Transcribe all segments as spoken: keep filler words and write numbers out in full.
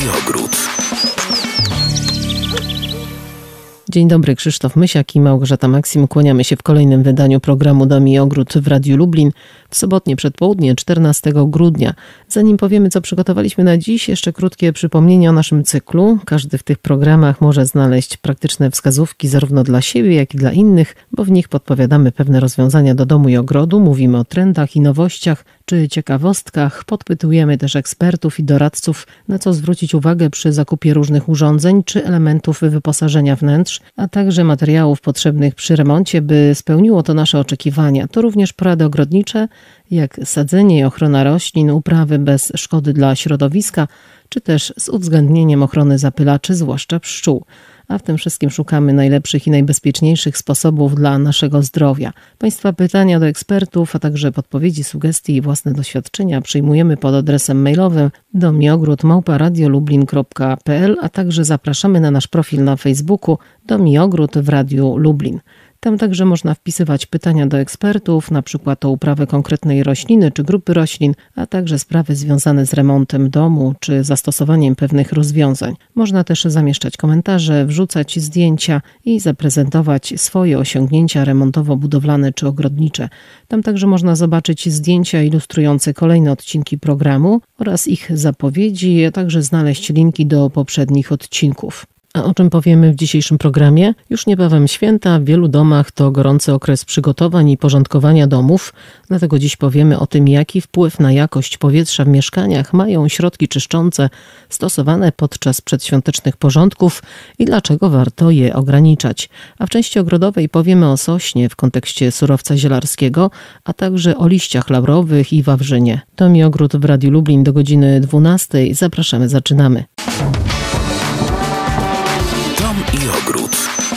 ogród. Dzień dobry, Krzysztof Mysiak i Małgorzata Maksim. Kłaniamy się w kolejnym wydaniu programu Dom i Ogród w Radiu Lublin w sobotnie przedpołudnie, czternastego grudnia. Zanim powiemy, co przygotowaliśmy na dziś, jeszcze krótkie przypomnienie o naszym cyklu. Każdy w tych programach może znaleźć praktyczne wskazówki zarówno dla siebie, jak i dla innych, bo w nich podpowiadamy pewne rozwiązania do domu i ogrodu, mówimy o trendach i nowościach czy ciekawostkach, podpytujemy też ekspertów i doradców, na co zwrócić uwagę przy zakupie różnych urządzeń czy elementów wyposażenia wnętrz, a także materiałów potrzebnych przy remoncie, by spełniło to nasze oczekiwania. To również porady ogrodnicze, jak sadzenie i ochrona roślin, uprawy bez szkody dla środowiska, czy też z uwzględnieniem ochrony zapylaczy, zwłaszcza pszczół. A w tym wszystkim szukamy najlepszych i najbezpieczniejszych sposobów dla naszego zdrowia. Państwa pytania do ekspertów, a także podpowiedzi, sugestie i własne doświadczenia przyjmujemy pod adresem mailowym domiogród małpa radiolublin kropka p l, a także zapraszamy na nasz profil na Facebooku Dom i Ogród w Radiu Lublin. Tam także można wpisywać pytania do ekspertów, na przykład o uprawę konkretnej rośliny czy grupy roślin, a także sprawy związane z remontem domu czy zastosowaniem pewnych rozwiązań. Można też zamieszczać komentarze, wrzucać zdjęcia i zaprezentować swoje osiągnięcia remontowo-budowlane czy ogrodnicze. Tam także można zobaczyć zdjęcia ilustrujące kolejne odcinki programu oraz ich zapowiedzi, a także znaleźć linki do poprzednich odcinków. A o czym powiemy w dzisiejszym programie? Już niebawem święta, w wielu domach to gorący okres przygotowań i porządkowania domów, dlatego dziś powiemy o tym, jaki wpływ na jakość powietrza w mieszkaniach mają środki czyszczące stosowane podczas przedświątecznych porządków i dlaczego warto je ograniczać. A w części ogrodowej powiemy o sośnie w kontekście surowca zielarskiego, a także o liściach laurowych i wawrzynie. Dom i Ogród w Radiu Lublin do godziny dwunastej. Zapraszamy, zaczynamy. I ogród.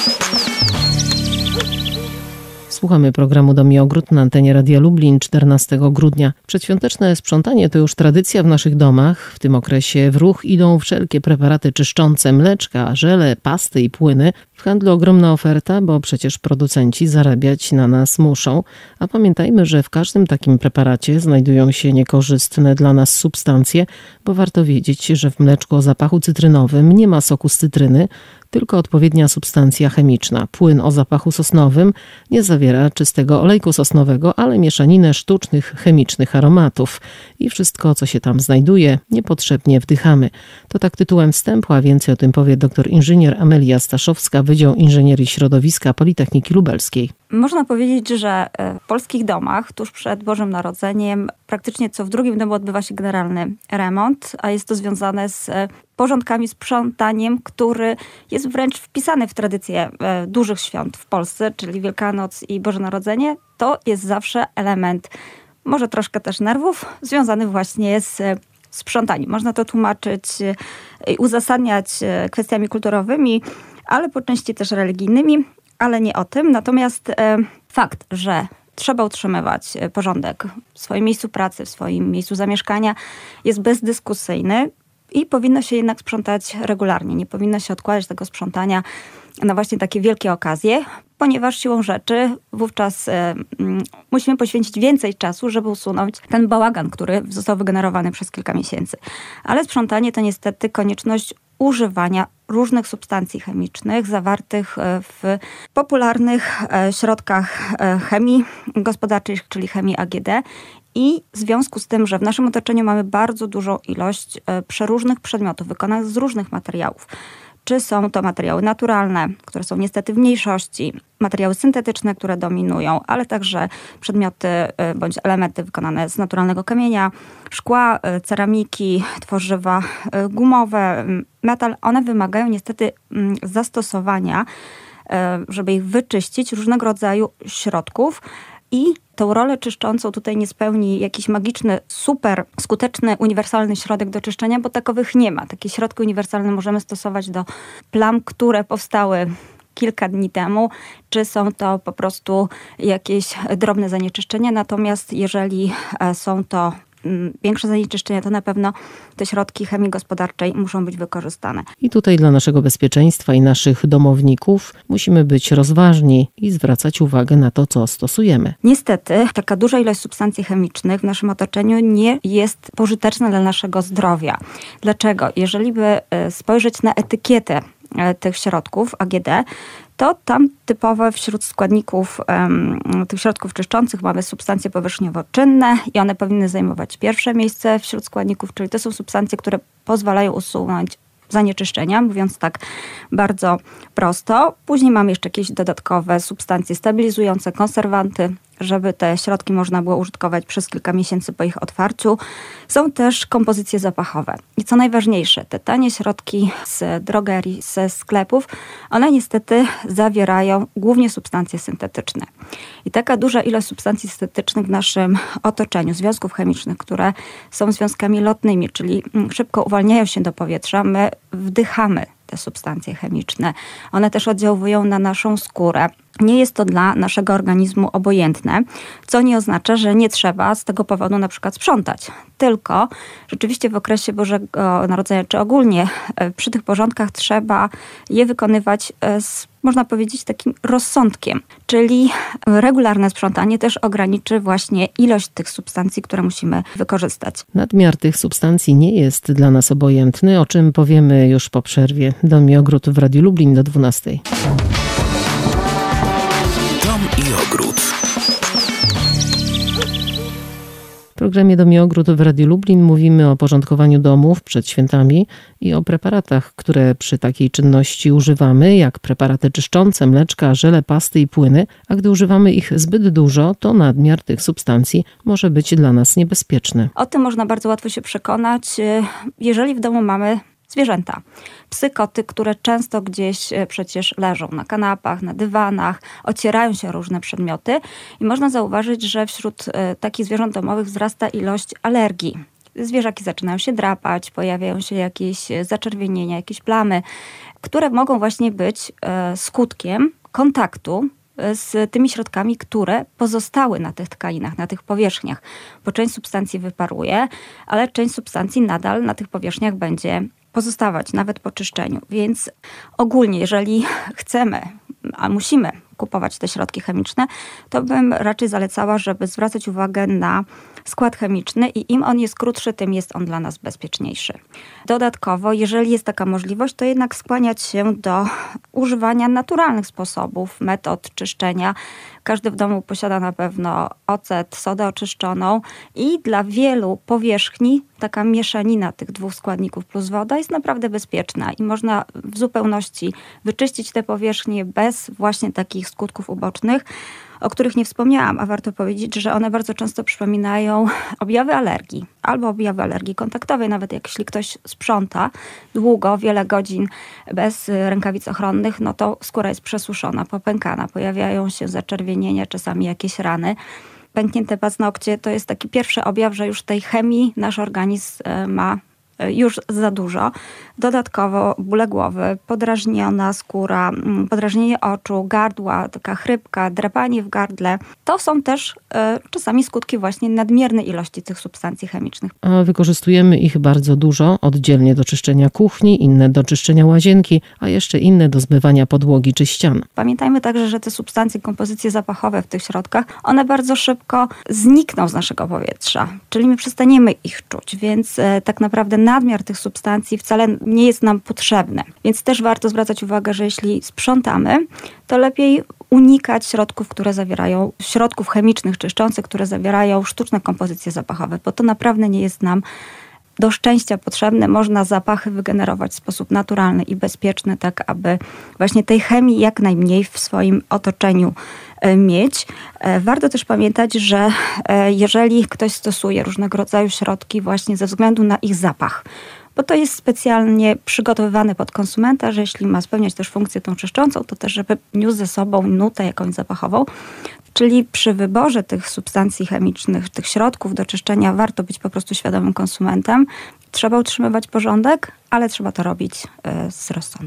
Słuchamy programu Dom i Ogród na antenie Radia Lublin czternastego grudnia. Przedświąteczne sprzątanie to już tradycja w naszych domach. W tym okresie w ruch idą wszelkie preparaty czyszczące, mleczka, żele, pasty i płyny. W handlu ogromna oferta, bo przecież producenci zarabiać na nas muszą. A pamiętajmy, że w każdym takim preparacie znajdują się niekorzystne dla nas substancje, bo warto wiedzieć, że w mleczku o zapachu cytrynowym nie ma soku z cytryny, tylko odpowiednia substancja chemiczna. Płyn o zapachu sosnowym nie zawiera czystego olejku sosnowego, ale mieszaninę sztucznych, chemicznych aromatów. I wszystko, co się tam znajduje, niepotrzebnie wdychamy. To tak tytułem wstępu, a więcej o tym powie dr inżynier Amelia Staszowska, Wydział Inżynierii Środowiska Politechniki Lubelskiej. Można powiedzieć, że w polskich domach tuż przed Bożym Narodzeniem praktycznie co w drugim domu odbywa się generalny remont, a jest to związane z porządkami, sprzątaniem, który jest wręcz wpisany w tradycję dużych świąt w Polsce, czyli Wielkanoc i Boże Narodzenie. To jest zawsze element, może troszkę też nerwów, związany właśnie z sprzątaniem. Można to tłumaczyć i uzasadniać kwestiami kulturowymi, ale po części też religijnymi, ale nie o tym. Natomiast e, fakt, że trzeba utrzymywać porządek w swoim miejscu pracy, w swoim miejscu zamieszkania jest bezdyskusyjny i powinno się jednak sprzątać regularnie. Nie powinno się odkładać tego sprzątania na właśnie takie wielkie okazje, ponieważ siłą rzeczy wówczas e, m, musimy poświęcić więcej czasu, żeby usunąć ten bałagan, który został wygenerowany przez kilka miesięcy. Ale sprzątanie to niestety konieczność używania różnych substancji chemicznych zawartych w popularnych środkach chemii gospodarczej, czyli chemii A G D. I w związku z tym, że w naszym otoczeniu mamy bardzo dużą ilość przeróżnych przedmiotów wykonanych z różnych materiałów, czy są to materiały naturalne, które są niestety w mniejszości, materiały syntetyczne, które dominują, ale także przedmioty bądź elementy wykonane z naturalnego kamienia, szkła, ceramiki, tworzywa gumowe, metal. One wymagają niestety zastosowania, żeby ich wyczyścić, różnego rodzaju środków. I tą rolę czyszczącą tutaj nie spełni jakiś magiczny, super skuteczny, uniwersalny środek do czyszczenia, bo takowych nie ma. Takie środki uniwersalne możemy stosować do plam, które powstały kilka dni temu, czy są to po prostu jakieś drobne zanieczyszczenia. Natomiast jeżeli są to większe zanieczyszczenia, to na pewno te środki chemii gospodarczej muszą być wykorzystane. I tutaj dla naszego bezpieczeństwa i naszych domowników musimy być rozważni i zwracać uwagę na to, co stosujemy. Niestety, taka duża ilość substancji chemicznych w naszym otoczeniu nie jest pożyteczna dla naszego zdrowia. Dlaczego? Jeżeli by spojrzeć na etykietę tych środków A G D, to tam typowe wśród składników um, tych środków czyszczących mamy substancje powierzchniowo-czynne i one powinny zajmować pierwsze miejsce wśród składników, czyli to są substancje, które pozwalają usunąć zanieczyszczenia, mówiąc tak bardzo prosto. Później mamy jeszcze jakieś dodatkowe substancje stabilizujące, konserwanty, żeby te środki można było użytkować przez kilka miesięcy po ich otwarciu. Są też kompozycje zapachowe. I co najważniejsze, te tanie środki z drogerii, ze sklepów, one niestety zawierają głównie substancje syntetyczne. I taka duża ilość substancji syntetycznych w naszym otoczeniu, związków chemicznych, które są związkami lotnymi, czyli szybko uwalniają się do powietrza, my wdychamy te substancje chemiczne. One też oddziałują na naszą skórę. Nie jest to dla naszego organizmu obojętne, co nie oznacza, że nie trzeba z tego powodu na przykład sprzątać. Tylko rzeczywiście w okresie Bożego Narodzenia, czy ogólnie przy tych porządkach trzeba je wykonywać z, można powiedzieć, takim rozsądkiem. Czyli regularne sprzątanie też ograniczy właśnie ilość tych substancji, które musimy wykorzystać. Nadmiar tych substancji nie jest dla nas obojętny, o czym powiemy już po przerwie. Dom i ogród w Radiu Lublin do dwunastej. Dom i ogród. W programie Dom i ogród w Radiu Lublin mówimy o porządkowaniu domów przed świętami i o preparatach, które przy takiej czynności używamy, jak preparaty czyszczące, mleczka, żele, pasty i płyny, a gdy używamy ich zbyt dużo, to nadmiar tych substancji może być dla nas niebezpieczny. O tym można bardzo łatwo się przekonać, jeżeli w domu mamy zwierzęta. Psy, koty, które często gdzieś przecież leżą na kanapach, na dywanach, ocierają się o różne przedmioty i można zauważyć, że wśród takich zwierząt domowych wzrasta ilość alergii. Zwierzaki zaczynają się drapać, pojawiają się jakieś zaczerwienienia, jakieś plamy, które mogą właśnie być skutkiem kontaktu z tymi środkami, które pozostały na tych tkaninach, na tych powierzchniach. Bo część substancji wyparuje, ale część substancji nadal na tych powierzchniach będzie pozostawać, nawet po czyszczeniu. Więc ogólnie, jeżeli chcemy, a musimy kupować te środki chemiczne, to bym raczej zalecała, żeby zwracać uwagę na skład chemiczny i im on jest krótszy, tym jest on dla nas bezpieczniejszy. Dodatkowo, jeżeli jest taka możliwość, to jednak skłaniać się do używania naturalnych sposobów, metod czyszczenia. Każdy w domu posiada na pewno ocet, sodę oczyszczoną i dla wielu powierzchni taka mieszanina tych dwóch składników plus woda jest naprawdę bezpieczna i można w zupełności wyczyścić te powierzchnie bez właśnie takich skutków ubocznych, o których nie wspomniałam, a warto powiedzieć, że one bardzo często przypominają objawy alergii albo objawy alergii kontaktowej. Nawet jeśli ktoś sprząta długo, wiele godzin bez rękawic ochronnych, no to skóra jest przesuszona, popękana, pojawiają się zaczerwienienia, czasami jakieś rany. Pęknięte paznokcie to jest taki pierwszy objaw, że już tej chemii nasz organizm ma już za dużo. Dodatkowo bóle głowy, podrażniona skóra, podrażnienie oczu, gardła, taka chrypka, drapanie w gardle. To są też y, czasami skutki właśnie nadmiernej ilości tych substancji chemicznych. A wykorzystujemy ich bardzo dużo, oddzielnie do czyszczenia kuchni, inne do czyszczenia łazienki, a jeszcze inne do zmywania podłogi czy ścian. Pamiętajmy także, że te substancje, kompozycje zapachowe w tych środkach, one bardzo szybko znikną z naszego powietrza, czyli my przestaniemy ich czuć, więc y, tak naprawdę nadmiar tych substancji wcale nie jest nam potrzebny. Więc też warto zwracać uwagę, że jeśli sprzątamy, to lepiej unikać środków, które zawierają, środków chemicznych czyszczących, które zawierają sztuczne kompozycje zapachowe, bo to naprawdę nie jest nam do szczęścia potrzebne. Można zapachy wygenerować w sposób naturalny i bezpieczny, tak aby właśnie tej chemii jak najmniej w swoim otoczeniu mieć. Warto też pamiętać, że jeżeli ktoś stosuje różnego rodzaju środki właśnie ze względu na ich zapach, bo to jest specjalnie przygotowywane pod konsumenta, że jeśli ma spełniać też funkcję tą czyszczącą, to też żeby niósł ze sobą nutę jakąś zapachową. Czyli przy wyborze tych substancji chemicznych, tych środków do czyszczenia warto być po prostu świadomym konsumentem. Trzeba utrzymywać porządek, ale trzeba to robić z rozsądkiem.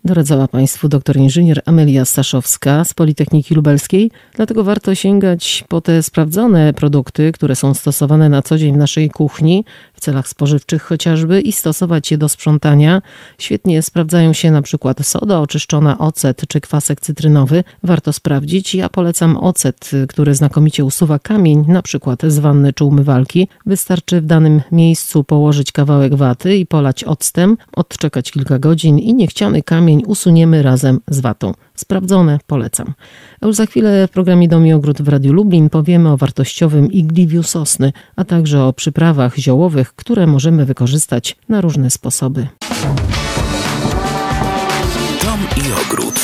Doradzała Państwu doktor inżynier Amelia Staszowska z Politechniki Lubelskiej. Dlatego warto sięgać po te sprawdzone produkty, które są stosowane na co dzień w naszej kuchni, w celach spożywczych chociażby, i stosować je do sprzątania. Świetnie sprawdzają się na przykład soda oczyszczona, ocet czy kwasek cytrynowy. Warto sprawdzić. Ja polecam ocet, który znakomicie usuwa kamień, na przykład z wanny czy umywalki. Wystarczy w danym miejscu położyć kawałek waty i polać octem, odczekać kilka godzin i niechciany kamień usuniemy razem z watą. Sprawdzone, polecam. A już za chwilę w programie Dom i Ogród w Radiu Lublin powiemy o wartościowym igliwiu sosny, a także o przyprawach ziołowych, które możemy wykorzystać na różne sposoby. Dom i Ogród.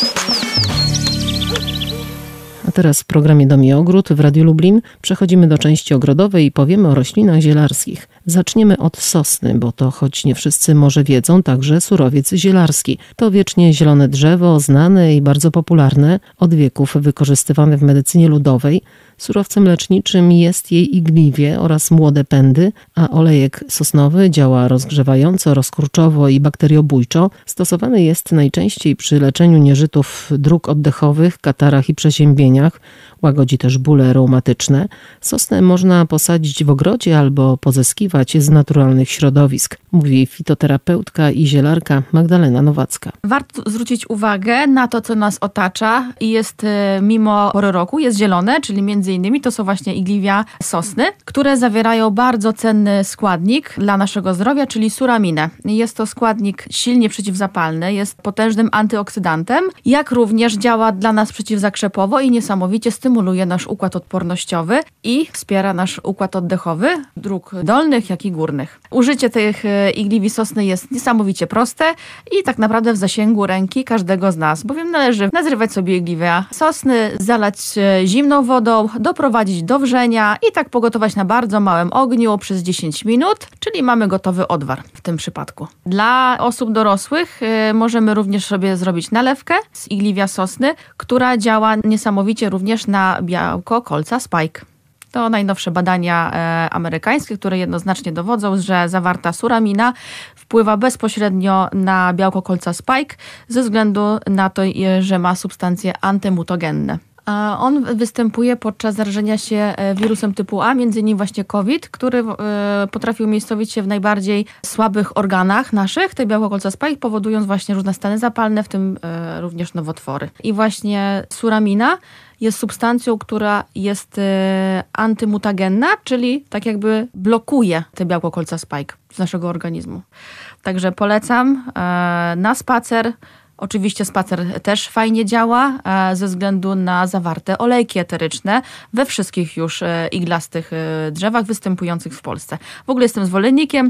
A teraz w programie Dom i Ogród w Radiu Lublin przechodzimy do części ogrodowej i powiemy o roślinach zielarskich. Zaczniemy od sosny, bo to, choć nie wszyscy może wiedzą, także surowiec zielarski. To wiecznie zielone drzewo, znane i bardzo popularne, od wieków wykorzystywane w medycynie ludowej. Surowcem leczniczym jest jej igliwie oraz młode pędy, a olejek sosnowy działa rozgrzewająco, rozkurczowo i bakteriobójczo. Stosowany jest najczęściej przy leczeniu nieżytów dróg oddechowych, katarach i przeziębieniach. Łagodzi też bóle reumatyczne. Sosnę można posadzić w ogrodzie albo pozyskiwać z naturalnych środowisk, mówi fitoterapeutka i zielarka Magdalena Nowacka. Warto zwrócić uwagę na to, co nas otacza i jest mimo pory roku, jest zielone, czyli między innymi to są właśnie igliwia sosny, które zawierają bardzo cenny składnik dla naszego zdrowia, czyli suraminę. Jest to składnik silnie przeciwzapalny, jest potężnym antyoksydantem, jak również działa dla nas przeciwzakrzepowo i niesamowicie stymuluje nasz układ odpornościowy i wspiera nasz układ oddechowy, dróg dolnych, jak i górnych. Użycie tych igliwi sosny jest niesamowicie proste i tak naprawdę w zasięgu ręki każdego z nas, bowiem należy nazrywać sobie igliwia sosny, zalać zimną wodą, doprowadzić do wrzenia i tak pogotować na bardzo małym ogniu przez dziesięć minut, czyli mamy gotowy odwar w tym przypadku. Dla osób dorosłych y, możemy również sobie zrobić nalewkę z igliwia sosny, która działa niesamowicie również na białko kolca spike. To najnowsze badania e, amerykańskie, które jednoznacznie dowodzą, że zawarta suramina wpływa bezpośrednio na białko kolca spike ze względu na to, że ma substancje antymutagenne. On występuje podczas zarażenia się wirusem typu A, między innymi właśnie COVID, który potrafi umiejscowić się w najbardziej słabych organach naszych, te białko kolca spike, powodując właśnie różne stany zapalne, w tym również nowotwory. I właśnie suramina jest substancją, która jest antymutagenna, czyli tak jakby blokuje te białko kolca spike z naszego organizmu. Także polecam na spacer. Oczywiście spacer też fajnie działa ze względu na zawarte olejki eteryczne we wszystkich już iglastych drzewach występujących w Polsce. W ogóle jestem zwolennikiem,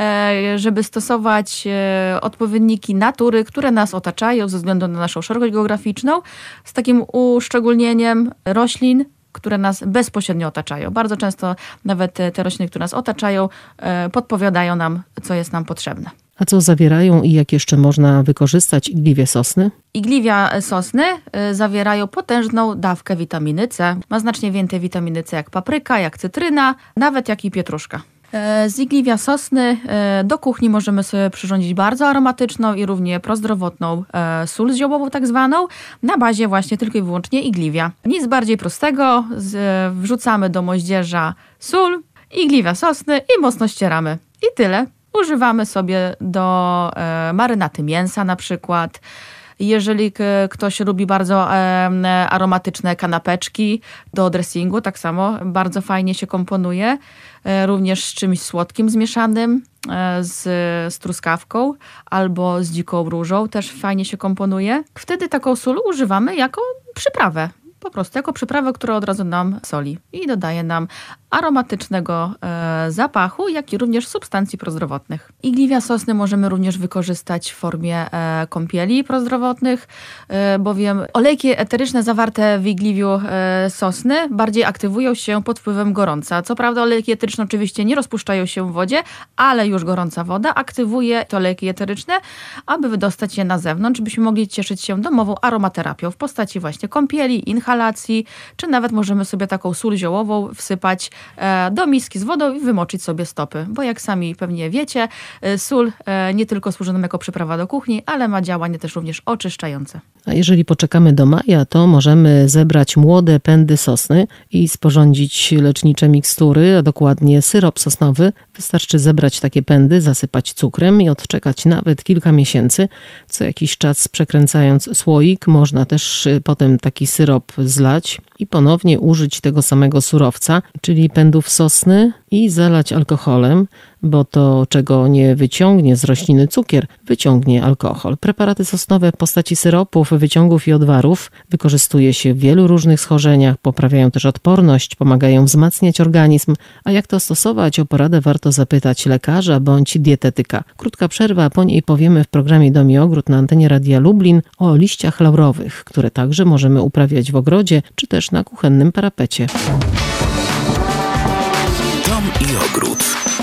żeby stosować odpowiedniki natury, które nas otaczają ze względu na naszą szerokość geograficzną, z takim uszczególnieniem roślin, które nas bezpośrednio otaczają. Bardzo często nawet te rośliny, które nas otaczają, podpowiadają nam, co jest nam potrzebne. A co zawierają i jak jeszcze można wykorzystać igliwie sosny? Igliwia sosny zawierają potężną dawkę witaminy C. Ma znacznie więcej witaminy C jak papryka, jak cytryna, nawet jak i pietruszka. Z igliwia sosny do kuchni możemy sobie przyrządzić bardzo aromatyczną i równie prozdrowotną sól ziołową tak zwaną, na bazie właśnie tylko i wyłącznie igliwia. Nic bardziej prostego, wrzucamy do moździerza sól, igliwia sosny i mocno ścieramy. I tyle. Używamy sobie do e, marynaty mięsa na przykład. Jeżeli k- ktoś lubi bardzo e, aromatyczne kanapeczki do dressingu, tak samo bardzo fajnie się komponuje. E, również z czymś słodkim zmieszanym, e, z, z truskawką albo z dziką różą też fajnie się komponuje. Wtedy taką sól używamy jako przyprawę. Po prostu jako przyprawę, która od razu nam soli i dodaje nam aromatycznego e, zapachu, jak i również substancji prozdrowotnych. Igliwia sosny możemy również wykorzystać w formie e, kąpieli prozdrowotnych, e, bowiem olejki eteryczne zawarte w igliwiu e, sosny bardziej aktywują się pod wpływem gorąca. Co prawda olejki eteryczne oczywiście nie rozpuszczają się w wodzie, ale już gorąca woda aktywuje te olejki eteryczne, aby wydostać je na zewnątrz, byśmy mogli cieszyć się domową aromaterapią w postaci właśnie kąpieli, inhalacji, inhalacji, czy nawet możemy sobie taką sól ziołową wsypać do miski z wodą i wymoczyć sobie stopy, bo jak sami pewnie wiecie, sól nie tylko służy nam jako przyprawa do kuchni, ale ma działanie też również oczyszczające. A jeżeli poczekamy do maja, to możemy zebrać młode pędy sosny i sporządzić lecznicze mikstury, a dokładnie syrop sosnowy. Wystarczy zebrać takie pędy, zasypać cukrem i odczekać nawet kilka miesięcy. Co jakiś czas przekręcając słoik, można też potem taki syrop zlać i ponownie użyć tego samego surowca, czyli pędów sosny, i zalać alkoholem, bo to, czego nie wyciągnie z rośliny cukier, wyciągnie alkohol. Preparaty sosnowe w postaci syropów, wyciągów i odwarów wykorzystuje się w wielu różnych schorzeniach, poprawiają też odporność, pomagają wzmacniać organizm. A jak to stosować? O poradę warto zapytać lekarza bądź dietetyka. Krótka przerwa, po niej powiemy w programie Dom i Ogród na antenie Radia Lublin o liściach laurowych, które także możemy uprawiać w ogrodzie, czy też na kuchennym parapecie. Dom i Ogród.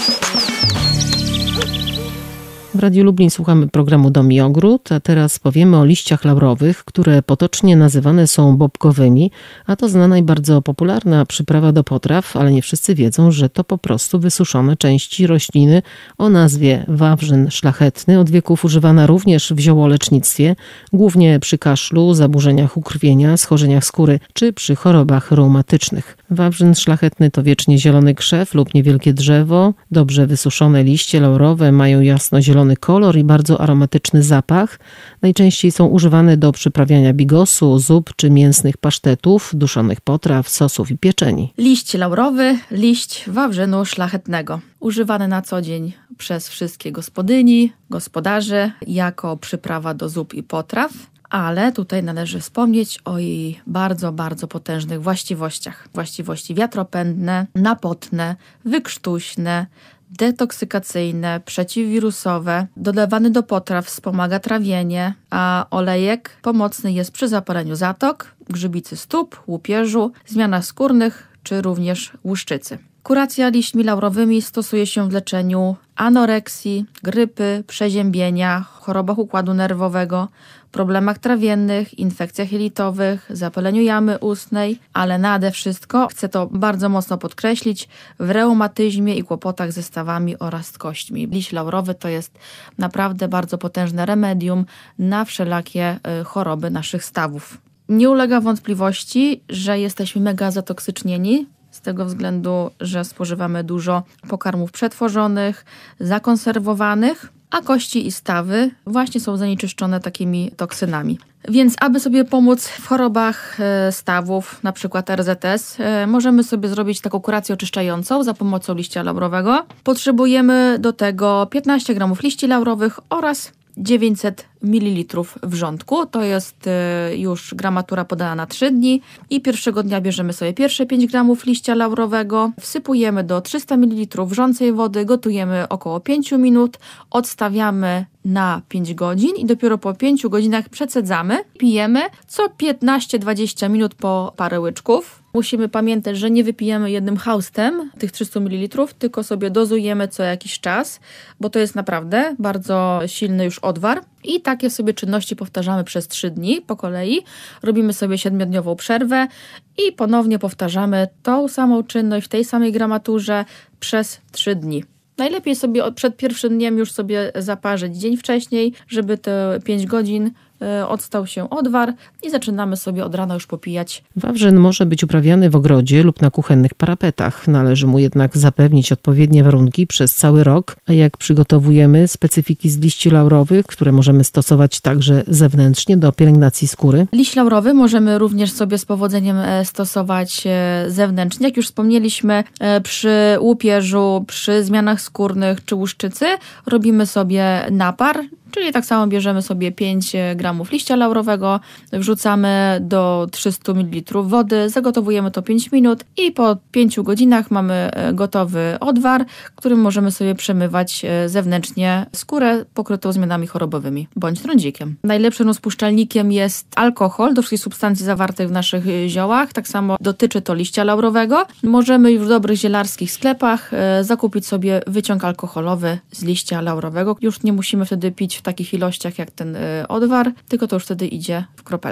W Radiu Lublin słuchamy programu Dom i Ogród, a teraz powiemy o liściach laurowych, które potocznie nazywane są bobkowymi, a to znana i bardzo popularna przyprawa do potraw, ale nie wszyscy wiedzą, że to po prostu wysuszone części rośliny o nazwie wawrzyn szlachetny, od wieków używana również w ziołolecznictwie, głównie przy kaszlu, zaburzeniach ukrwienia, schorzeniach skóry czy przy chorobach reumatycznych. Wawrzyn szlachetny to wiecznie zielony krzew lub niewielkie drzewo. Dobrze wysuszone liście laurowe mają jasno-zielony kolor i bardzo aromatyczny zapach. Najczęściej są używane do przyprawiania bigosu, zup czy mięsnych pasztetów, duszonych potraw, sosów i pieczeni. Liść laurowy, liść wawrzynu szlachetnego. Używany na co dzień przez wszystkie gospodyni, gospodarzy jako przyprawa do zup i potraw. Ale tutaj należy wspomnieć o jej bardzo, bardzo potężnych właściwościach. Właściwości wiatropędne, napotne, wykrztuśne, detoksykacyjne, przeciwwirusowe. Dodawany do potraw wspomaga trawienie, a olejek pomocny jest przy zapaleniu zatok, grzybicy stóp, łupieżu, zmianach skórnych czy również łuszczycy. Kuracja liśćmi laurowymi stosuje się w leczeniu anoreksji, grypy, przeziębienia, chorobach układu nerwowego, problemach trawiennych, infekcjach jelitowych, zapaleniu jamy ustnej, ale nade wszystko, chcę to bardzo mocno podkreślić, w reumatyzmie i kłopotach ze stawami oraz z kośćmi. Liść laurowy to jest naprawdę bardzo potężne remedium na wszelakie choroby naszych stawów. Nie ulega wątpliwości, że jesteśmy mega zatoksycznieni, z tego względu, że spożywamy dużo pokarmów przetworzonych, zakonserwowanych, a kości i stawy właśnie są zanieczyszczone takimi toksynami. Więc aby sobie pomóc w chorobach stawów, na przykład R Z S, możemy sobie zrobić taką kurację oczyszczającą za pomocą liścia laurowego. Potrzebujemy do tego piętnaście gramów liści laurowych oraz dziewięćset mililitrów wrzątku. To jest już gramatura podana na trzy dni i pierwszego dnia bierzemy sobie pierwsze pięć gramów liścia laurowego, wsypujemy do trzysta mililitrów wrzącej wody, gotujemy około pięć minut, odstawiamy na pięć godzin i dopiero po pięciu godzinach przecedzamy, pijemy co piętnaście dwadzieścia minut po parę łyczków. Musimy pamiętać, że nie wypijemy jednym haustem tych trzysta mililitrów, tylko sobie dozujemy co jakiś czas, bo to jest naprawdę bardzo silny już odwar. I takie sobie czynności powtarzamy przez trzy dni po kolei. Robimy sobie siedmiodniową przerwę i ponownie powtarzamy tą samą czynność w tej samej gramaturze przez trzy dni. Najlepiej sobie przed pierwszym dniem już sobie zaparzyć dzień wcześniej, żeby te pięć godzin odstał się odwar i zaczynamy sobie od rana już popijać. Wawrzyn może być uprawiany w ogrodzie lub na kuchennych parapetach. Należy mu jednak zapewnić odpowiednie warunki przez cały rok. A jak przygotowujemy specyfiki z liści laurowych, które możemy stosować także zewnętrznie do pielęgnacji skóry? Liść laurowy możemy również sobie z powodzeniem stosować zewnętrznie. Jak już wspomnieliśmy, przy łupieżu, przy zmianach skórnych czy łuszczycy robimy sobie napar, czyli tak samo bierzemy sobie pięć gramów liścia laurowego, wrzucamy do trzysta mililitrów wody, zagotowujemy to pięć minut i po pięciu godzinach mamy gotowy odwar, którym możemy sobie przemywać zewnętrznie skórę pokrytą zmianami chorobowymi bądź trądzikiem. Najlepszym rozpuszczalnikiem jest alkohol do wszystkich substancji zawartych w naszych ziołach. Tak samo dotyczy to liścia laurowego. Możemy już w dobrych zielarskich sklepach zakupić sobie wyciąg alkoholowy z liścia laurowego. Już nie musimy wtedy pić w takich ilościach jak ten odwar, tylko to już wtedy idzie w kropelkach.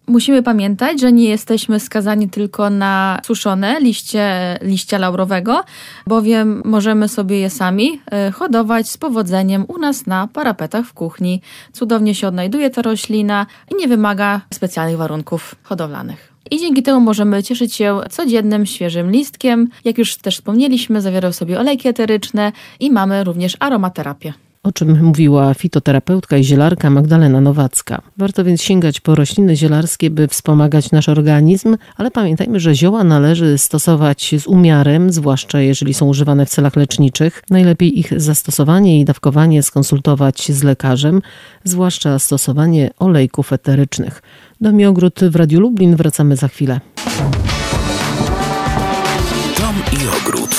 Musimy pamiętać, że nie jesteśmy skazani tylko na suszone liście liścia laurowego, bowiem możemy sobie je sami hodować z powodzeniem u nas na parapetach w kuchni. Cudownie się odnajduje ta roślina i nie wymaga specjalnych warunków hodowlanych. I dzięki temu możemy cieszyć się codziennym, świeżym listkiem. Jak już też wspomnieliśmy, zawierał sobie olejki eteryczne i mamy również aromaterapię. O czym mówiła fitoterapeutka i zielarka Magdalena Nowacka. Warto więc sięgać po rośliny zielarskie, by wspomagać nasz organizm, ale pamiętajmy, że zioła należy stosować z umiarem, zwłaszcza jeżeli są używane w celach leczniczych. Najlepiej ich zastosowanie i dawkowanie skonsultować z lekarzem, zwłaszcza stosowanie olejków eterycznych. Dom i ogród w Radiu Lublin, wracamy za chwilę. Dom i ogród.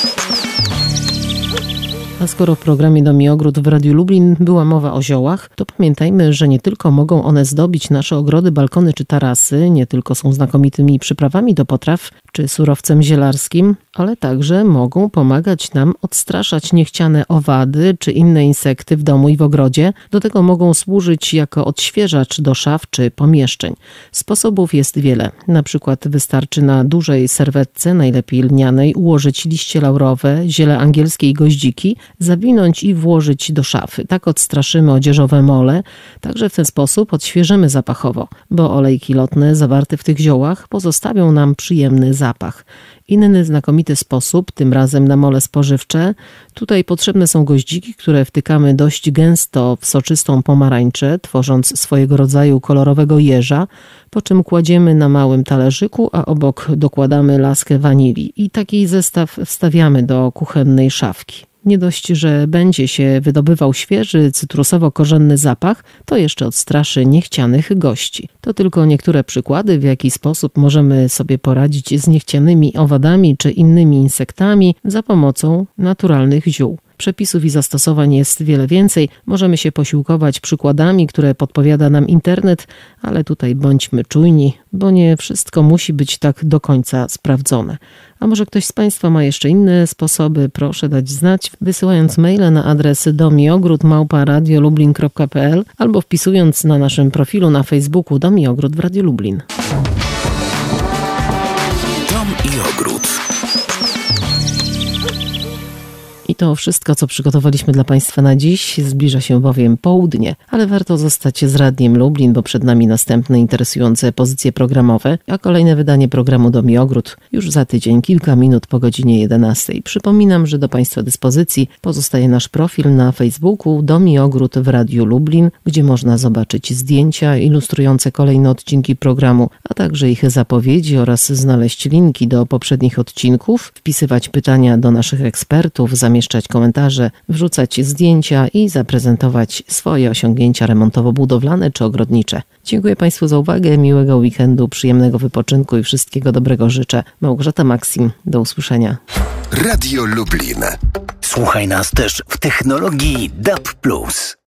A skoro w programie Dom i ogród w Radiu Lublin była mowa o ziołach, to pamiętajmy, że nie tylko mogą one zdobić nasze ogrody, balkony czy tarasy, nie tylko są znakomitymi przyprawami do potraw czy surowcem zielarskim, ale także mogą pomagać nam odstraszać niechciane owady czy inne insekty w domu i w ogrodzie. Do tego mogą służyć jako odświeżacz do szaf czy pomieszczeń. Sposobów jest wiele. Na przykład wystarczy na dużej serwetce, najlepiej lnianej, ułożyć liście laurowe, ziele angielskie i goździki, zawinąć i włożyć do szafy. Tak odstraszymy odzieżowe mole, także w ten sposób odświeżymy zapachowo, bo olejki lotne zawarte w tych ziołach pozostawią nam przyjemny zapach. Inny znakomity sposób, tym razem na mole spożywcze. Tutaj potrzebne są goździki, które wtykamy dość gęsto w soczystą pomarańczę, tworząc swojego rodzaju kolorowego jeża, po czym kładziemy na małym talerzyku, a obok dokładamy laskę wanilii i taki zestaw wstawiamy do kuchennej szafki. Nie dość, że będzie się wydobywał świeży, cytrusowo-korzenny zapach, to jeszcze odstraszy niechcianych gości. To tylko niektóre przykłady, w jaki sposób możemy sobie poradzić z niechcianymi owadami czy innymi insektami za pomocą naturalnych ziół. Przepisów i zastosowań jest wiele więcej. Możemy się posiłkować przykładami, które podpowiada nam internet, ale tutaj bądźmy czujni, bo nie wszystko musi być tak do końca sprawdzone. A może ktoś z Państwa ma jeszcze inne sposoby? Proszę dać znać, wysyłając maile na adres dom i ogród małpa radiolublin kropka p l albo wpisując na naszym profilu na Facebooku Dom i ogród w Radiu Lublin. Dom i ogród. I to wszystko, co przygotowaliśmy dla Państwa na dziś. Zbliża się bowiem południe, ale warto zostać z Radiem Lublin, bo przed nami następne interesujące pozycje programowe, a kolejne wydanie programu Dom i ogród już za tydzień, kilka minut po godzinie jedenastej. Przypominam, że do Państwa dyspozycji pozostaje nasz profil na Facebooku Dom i ogród w Radiu Lublin, gdzie można zobaczyć zdjęcia ilustrujące kolejne odcinki programu, a także ich zapowiedzi oraz znaleźć linki do poprzednich odcinków, wpisywać pytania do naszych ekspertów, zamieszczać komentarze, wrzucać zdjęcia i zaprezentować swoje osiągnięcia remontowo-budowlane czy ogrodnicze. Dziękuję Państwu za uwagę, miłego weekendu, przyjemnego wypoczynku i wszystkiego dobrego życzę. Małgorzata Maksim, do usłyszenia. Radio Lublin. Słuchaj nas też w technologii D A B plus.